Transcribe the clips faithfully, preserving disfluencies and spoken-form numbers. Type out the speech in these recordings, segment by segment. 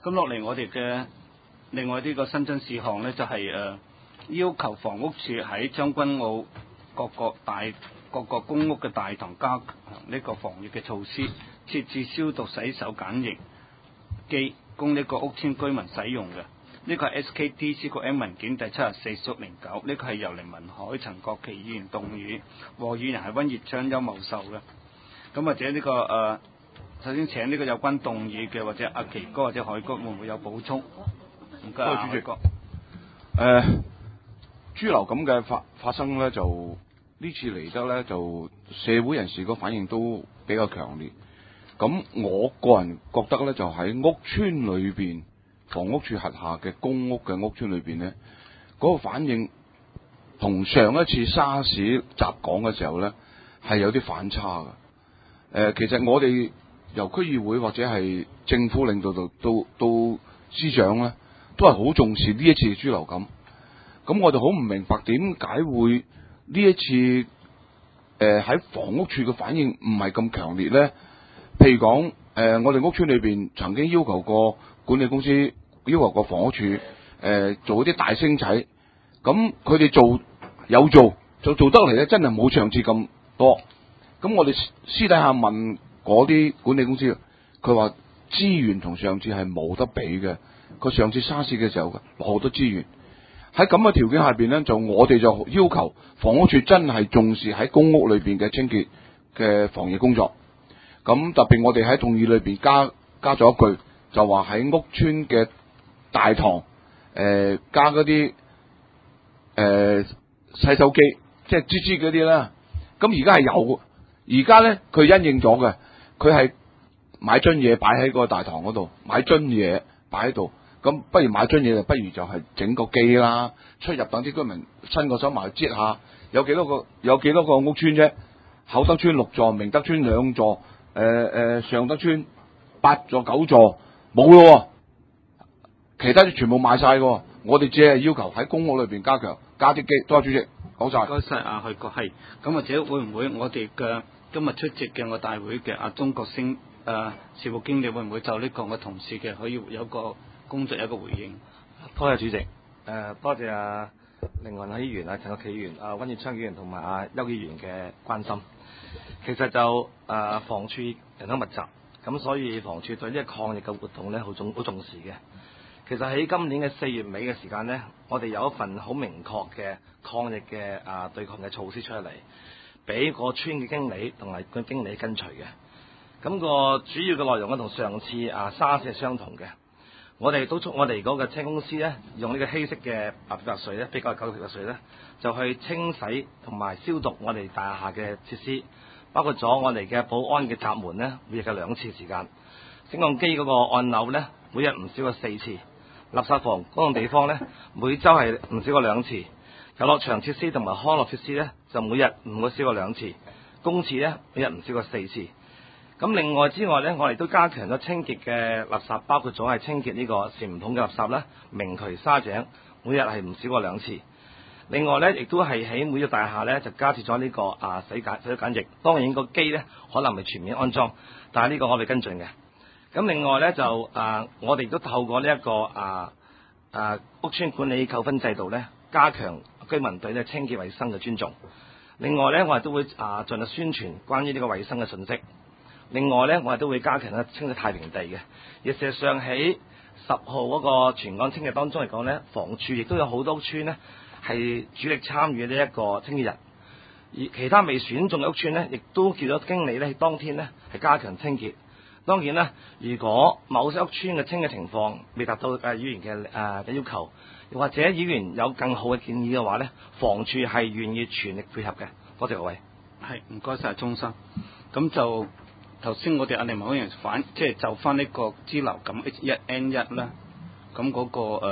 咁落嚟我哋嘅另外呢個新增事項呢，就係、是、誒、呃、要求房屋署喺將軍澳各個大各個公屋嘅大堂加強呢個防疫嘅措施，設置消毒洗手簡易機，供呢個屋邨居民使用嘅。呢個係 S K D C 個 M 文件第七十四屬零九，呢個係由凌文海、陳國奇議員動議，和議人係溫業昌、邱茂壽嘅。咁或者呢、這個誒、呃，首先請呢個有關動議嘅，或者阿奇哥或者海哥會唔會有補充？唔該，主席。誒、 呃，豬流感嘅發發生咧，就呢次嚟得咧，就社會人士個反應都比較強烈。咁我個人覺得咧，就喺屋邨裏邊。房屋署轄下嘅公屋嘅屋邨裏邊咧，嗰、那個反應同上一次沙士襲港嘅時候咧係有啲反差嘅。誒、呃，其實我哋由區議會或者係政府領導到到到司長咧，都係好重視呢一次嘅豬流感。咁我哋好唔明白點解會呢一次誒喺、呃、房屋署嘅反應唔係咁強烈咧？譬如講誒、呃，我哋屋邨裏邊曾經要求過管理公司。要求個房屋署誒、呃、做啲大星仔，咁佢哋做有做，就做得嚟咧，真係冇上次咁多。咁我哋私底下問嗰啲管理公司，佢話資源同上次係冇得比嘅。佢上次沙士嘅時候落好多資源，喺咁嘅條件下邊咧，就我哋就要求房屋署真係重視喺公屋裏邊嘅清潔嘅防疫工作。咁特別我哋喺動議裏邊加加咗一句，就話喺屋邨嘅大堂誒、呃、加嗰啲誒洗手機，即係吱吱嗰啲啦。咁而家係有，而家咧佢因應咗嘅，佢係買樽嘢擺喺個大堂嗰度，買樽嘢擺喺度。咁不如買樽嘢，就不如就係整個機啦，出入等啲居民伸個手埋去擠下。有幾多個？有幾多個屋邨啫？厚德邨六座，明德邨兩座，誒、呃、誒尚德邨八座九座，冇咯。其他啲全部賣晒嘅，我哋只係要求喺公屋裏邊加強加啲機。多謝主席，講晒。 唔該晒啊，許國係。咁或者會唔會我哋嘅今日出席嘅我大會嘅阿鍾國星誒、呃、事務經理會唔會就呢個我同事嘅可以有個工作有一個回應？ 多謝主席。誒、呃，多謝啊凌雲議員、啊陳國奇議員、啊溫業昌議員同埋啊邱議員嘅關心。其實就誒、呃、房署人口密集，咁所以房署對呢個抗疫嘅活動咧好重好重視嘅。其實喺今年嘅四月尾嘅時間呢，我哋有一份好明確嘅抗疫嘅啊對抗嘅措施出嚟，俾個村嘅經理同埋個經理跟隨嘅。咁、那個主要嘅內容咧同上次啊沙士係相同嘅。我哋督促我哋嗰個車公司咧，用呢個稀釋嘅啊漂白水咧，比較舊嘅漂白水咧，就去清洗同埋消毒我哋大廈嘅設施，包括咗我哋嘅保安嘅閘門咧，每日嘅兩次時間，升降機嗰個按鈕咧，每日唔少過四次。垃圾房嗰個地方咧，每周係唔少過兩次；遊樂場設施同埋康樂設施咧，就每日唔會少過兩次；公廁咧，每日唔少過四次。咁另外之外咧，我哋都加強咗清潔嘅垃圾，包括咗係清潔呢個禪桶嘅垃圾啦、明渠沙井，每日係唔少過兩次。另外咧，亦都係喺每個大廈咧就加設咗呢個啊洗簡洗手簡易。當然個機咧可能未全面安裝，但係呢個我哋跟進嘅。咁另外咧就啊，我哋都透過呢、這、一個啊啊屋邨管理扣分制度咧，加強居民對呢清潔衛生嘅尊重。另外咧，我哋都會啊盡力宣傳關於呢個衛生嘅信息。另外咧，我哋都會加強咧清理太平地嘅。而事實上喺十號嗰個全港清潔當中嚟講咧，房署亦都有好多屋邨咧係主力參與呢一個清潔日。而其他未選中嘅屋邨咧，亦都叫咗經理咧，當天咧係加強清潔。當然啦，如果某些屋邨嘅清潔情況未達到誒議員嘅誒嘅要求，又或者議員有更好嘅建議嘅話咧，房署係願意全力配合嘅。多謝各位。 係，唔該晒鍾生。咁就頭先我哋阿凌文議員反，即係就翻呢個支流感 H 一 N 一啦。咁嗰、那個誒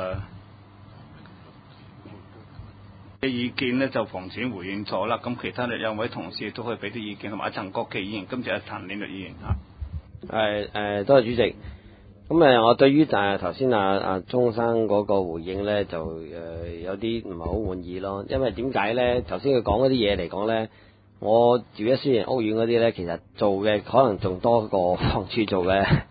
嘅、呃、意見咧，就房署回應咗啦。咁其他兩位同事都可以俾啲意見，同埋阿陳國奇議員，今次阿譚領律議員嚇。 誒誒，多謝主席。咁誒，我對於就係頭先阿阿鍾生嗰個回應咧，就誒、呃、有啲唔係好滿意咯。因為點解咧？頭先佢講嗰啲嘢嚟講咧，我住一私人屋苑嗰啲咧，其實做嘅可能仲多過房署做嘅。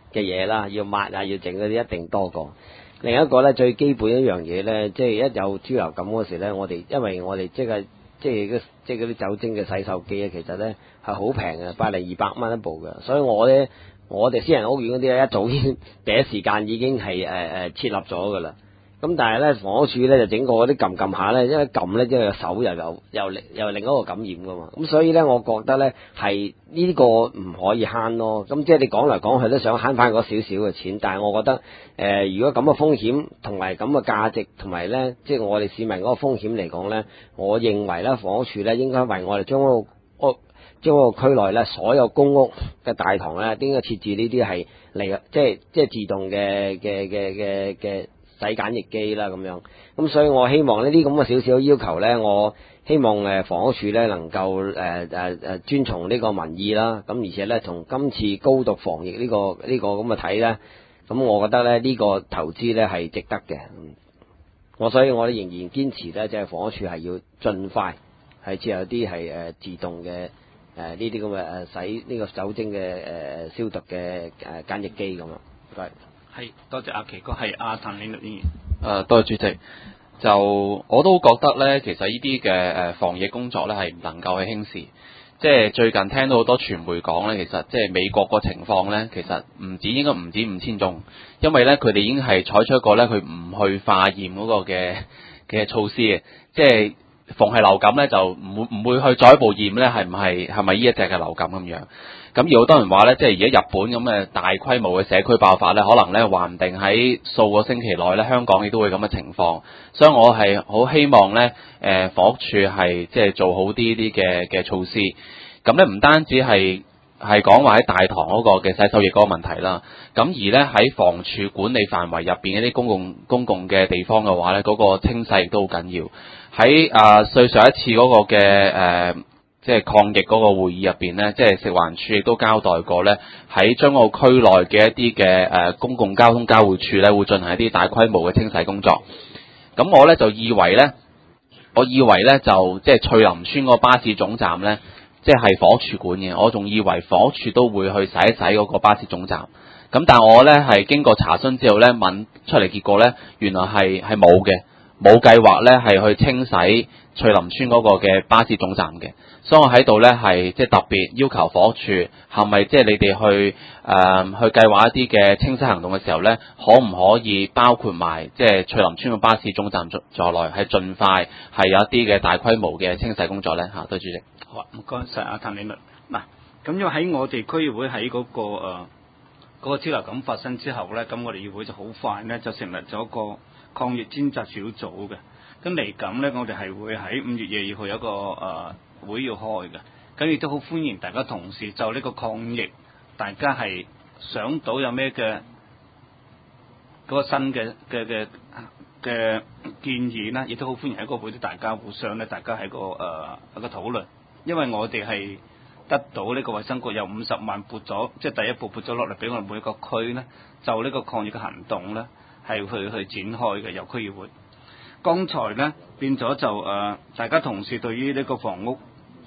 嘅嘢啦，要抹啊，要整嗰啲一定多過。另一個咧最基本一樣嘢咧，即係一有豬流感嗰時咧，我哋因為我哋即係即係即係嗰啲酒精嘅洗手機咧，其實咧係好平嘅，百零二百蚊一部嘅，所以我咧我哋私人屋苑嗰啲咧一早已經第一時間已經係誒誒設立咗噶啦。咁但係咧房屋署咧就整個嗰啲撳撳下咧，因為撳咧即係手又有又另又另一個感染噶嘛，咁所以咧我覺得咧係呢個唔可以慳咯。咁即係你講嚟講去都想慳翻嗰少少嘅錢，但係我覺得誒、呃、如果咁嘅風險同埋咁嘅價值同埋咧，即係我哋市民嗰個風險嚟講咧，我認為咧房屋署咧應該為我哋將嗰個屋將嗰個區內咧所有公屋嘅大堂咧，應該設置呢啲係嚟即係即係自動嘅嘅嘅嘅嘅洗梘液機啦咁樣，咁所以我希望呢啲咁嘅少少要求呢，我希望誒房屋署呢能夠誒誒誒遵從呢個民意啦，咁而且呢，從今次高度防疫呢、呢個呢、呢個咁嘅睇呢，咁我覺得呢，呢、呢個投資呢係值得嘅。我所以我哋仍然堅持呢，即係房屋署係要盡快係設有啲係誒自動嘅誒呢啲咁嘅誒洗呢個酒精嘅誒、呃、消毒嘅誒梘液機咁啊，唔該。 係，多謝阿奇哥，係阿譚領導議員。 誒，多謝主席。就我都覺得咧，其實呢啲嘅誒防疫工作咧係唔能夠去輕視。即係最近聽到好多傳媒講咧，其實即係美國個情況咧，其實唔止應該唔止五千宗，因為咧佢哋已經係採取一個咧佢唔去化驗嗰個嘅嘅措施嘅，即係逢係流感咧就唔會唔會去再一步驗咧係唔係係咪呢一隻嘅流感咁樣。咁而好多人話咧，即係而家日本咁嘅大規模嘅社區爆發咧，可能咧話唔定喺數個星期內咧，香港亦都會咁嘅情況。所以我係好希望咧，誒房屋署係即係做好啲啲嘅嘅措施。咁咧唔單止係係講話喺大堂嗰個嘅洗手液嗰個問題啦，咁而咧喺房署管理範圍入邊一啲公共公共嘅地方嘅話咧，嗰、嗰個清洗亦都好緊要。喺啊，對、呃、上一次嗰個嘅誒。呃即係抗疫嗰個會議入邊呢，即係食環署亦都交代過呢，喺將澳區內嘅一啲嘅誒公共交通交匯處呢，會進行一啲大規模嘅清洗工作。咁我呢就以為呢，我以為呢就即係翠林村個巴士總站呢，即係房屋署管嘅，我仲以為房屋署都會去洗一洗嗰個巴士總站。咁但係我呢係經過查詢之後呢，問出嚟結果呢，原來係係冇嘅，冇計劃呢係去清洗翠林村嗰個嘅巴士總站嘅。所以我喺度咧係即係特別要求房屋署係咪即係你哋去誒、呃、去計劃一啲嘅清洗行動嘅時候咧，可唔可以包括埋即係翠林村嘅巴士總站在在內，係盡快係有一啲嘅大規模嘅清洗工作咧嚇？多謝主席。 好啊，唔該晒阿譚領導。嗱，咁因為喺我哋區議會喺嗰、嗰個誒嗰、呃嗰個超流感發生之後咧，咁我哋議會就好快咧就成立咗一個抗疫專責小組嘅。咁嚟緊咧，我哋係會喺五月廿二號有一個誒。呃會要開嘅，咁亦都好歡迎大家同事就呢個抗疫，大家係想到有咩嘅嗰個新嘅嘅嘅嘅建議啦，亦都好歡迎喺個會度大家互相咧，大家喺個誒、呃、一個討論，因為我哋係得到呢個衛生局有五十萬撥咗，即係第一步撥咗落嚟俾我哋每一個區咧，就呢個抗疫嘅行動咧係去去展開嘅，由區議會。剛才咧變咗就誒、呃，大家同事對於呢個房屋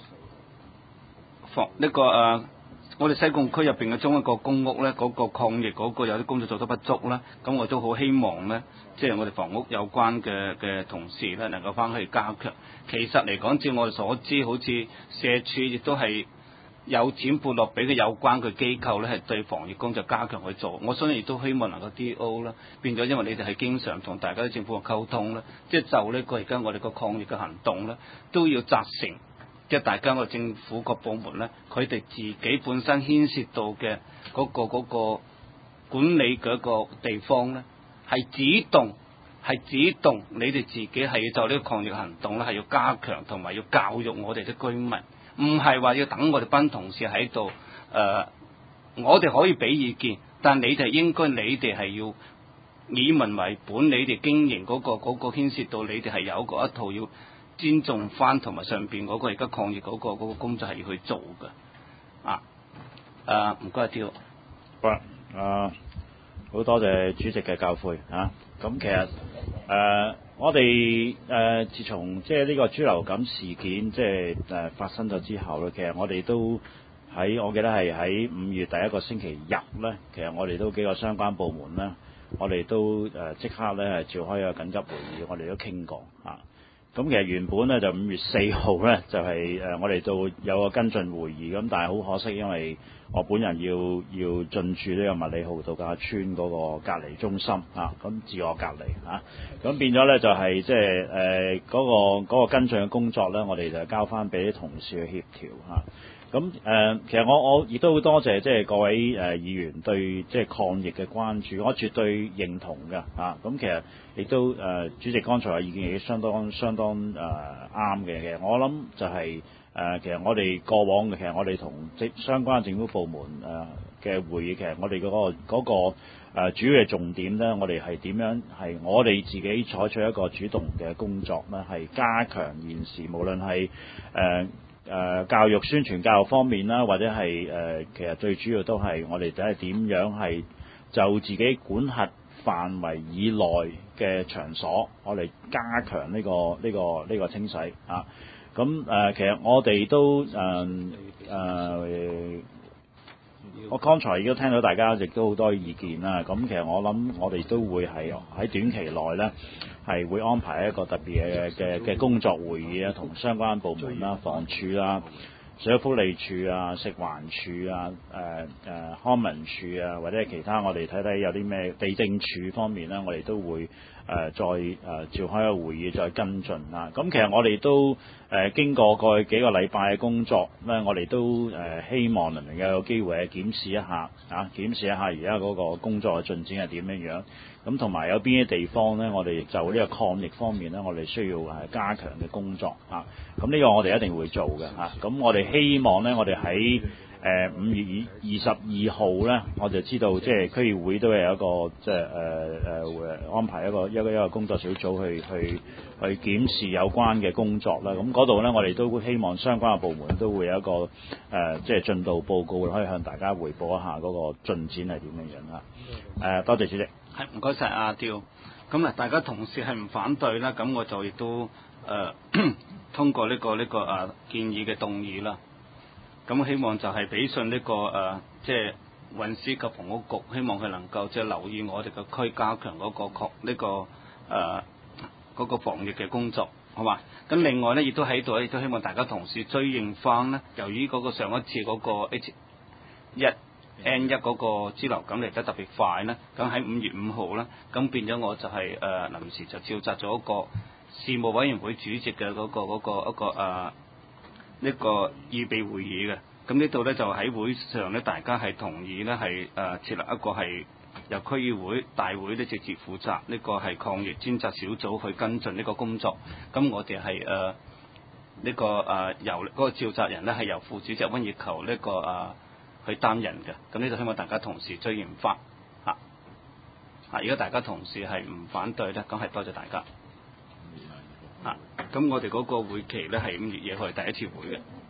房呢、這個誒、呃，我哋西貢區入邊嘅中一個公屋咧，嗰、那個抗疫嗰個有啲工作做得不足啦，咁我都好希望咧，即係我哋房屋有關嘅嘅同事咧，能夠翻去加強。其實嚟講，照我哋所知，好似社署亦都係有錢撥落俾佢有關嘅機構咧，係對防疫工作加強去做。我相信亦都希望能夠 D O 啦，變咗因為你哋係經常同大家政府嘅溝通啦，即係就呢個而家我哋個抗疫嘅行動咧，都要責成，即係大家個政府各部門咧，佢哋自己本身牽涉到嘅嗰個嗰個管理嘅一個地方咧，係主動係主動，你哋自己係要就呢個抗疫行動咧，係要加強同埋要教育我哋啲居民。唔係話要等我哋班同事喺度，誒、呃，我哋可以俾意見，但你哋應該，你哋係要以民為本，你哋經營嗰、嗰個嗰、嗰個牽涉到，你哋係有個一套要尊重翻，同埋上邊嗰個而家抗疫嗰、嗰個嗰、嗰個工作係要去做嘅，啊，誒唔該阿刁。 好啦，啊，好多謝主席嘅教誨嚇，咁、啊、其實誒。呃我哋誒、呃，自從即係呢個豬流感事件即係誒發生咗之後咧，其實我哋都喺我記得係喺五月第一個星期日咧，其實我哋都幾個相關部門咧，我哋都誒即刻咧係召開一個緊急會議，我哋都傾過嚇。咁其實原本咧就五月四號咧就係、是、誒我哋都有個跟進會議，咁但係好可惜，因為我本人要要進駐呢個麥理浩度假村嗰個隔離中心啊，咁自我隔離嚇，咁變咗咧就係即係誒嗰個嗰個跟進嘅工作咧，我哋就交翻俾啲同事去協調嚇。咁誒、呃，其實我我亦都好多謝即係各位誒、呃、議員對即係抗疫嘅關注，我絕對認同嘅嚇。咁、啊、其實亦都誒、呃、主席剛才嘅意見亦相當相當誒啱嘅。其實我諗就係、是、誒、呃，其實我哋過往嘅其實我哋同即相關政府部門誒嘅、呃、會議，其實我哋嗰、那個嗰、那個呃、主要嘅重點咧，我哋係點樣係我哋自己採取一個主動嘅工作咧，係加強現時無論係誒。呃誒、呃、教育宣傳教育方面啦，或者係誒、呃、其實最主要都係我哋就係點樣係就自己管轄範圍以內嘅場所，我哋加強呢、這個呢、這個呢、這個清洗啊。咁誒、呃、其實我哋都誒誒、呃呃，我剛才亦都聽到大家亦都好多意見啦。咁其實我諗我哋都會係喺短期內咧。係會安排一個特別嘅嘅嘅工作會議啊，同相關部門啦、房署啦、社會福利署啊、食環署啊、誒誒康文署啊，或者係其他我哋睇睇有啲咩地政署方面咧，我哋都會誒、呃、再誒、呃、召開一個會議再跟進啊。咁其實我哋都誒、呃、經過過去幾個禮拜嘅工作咧，我哋都誒、呃、希望能夠有機會去檢視一下啊，檢視一下而家嗰個工作嘅進展係點樣樣。咁同埋有邊啲地方咧，我哋就呢個抗疫方面咧，我哋需要誒加強嘅工作啊。咁呢個我哋一定會做嘅嚇。咁我哋希望咧，我哋喺誒五月二十二號咧，我就知道即係區議會都係有一個即係誒誒安排一個一個一個工作小組去去去檢視有關嘅工作啦。咁嗰度咧，我哋都希望相關嘅部門都會有一個誒即係進度報告，可以向大家彙報一下嗰個進展係點樣樣嚇。誒、呃，多謝主席。 係唔該晒阿刁，咁啊大家同事係唔反對啦，咁我就亦都誒、呃、通過呢、這個呢、這個啊建議嘅動議啦。咁希望就係俾信呢、這個誒即係運輸及房屋局，希望佢能夠即係留意我哋個區，加強嗰、那個確呢、這個誒嗰、呃那個防疫嘅工作，好嘛？咁另外咧，亦都喺度亦都希望大家同事追認翻咧，由於嗰個上一次嗰個 H 一 N 一嗰個支流感嚟得特別快咧，咁喺五月五號咧，咁變咗我就係、是、誒、呃、臨時就召集咗一個事務委員會主席嘅嗰、那個嗰、那個一個誒呢、呃這個預備會議嘅。咁呢度咧就喺會上咧，大家係同意咧係誒設立一個係由區議會大會咧直接負責呢、這個係抗疫專責小組去跟進呢個工作。咁我哋係誒呢個誒、呃、由嗰個召集人咧係由副主席温月球呢、這個誒。呃去擔任嘅，咁呢度希望大家同事追認翻嚇嚇。如果大家同事係唔反對咧，咁係多謝大家嚇。咁我哋嗰個會期咧係五月嘢去第一次會嘅。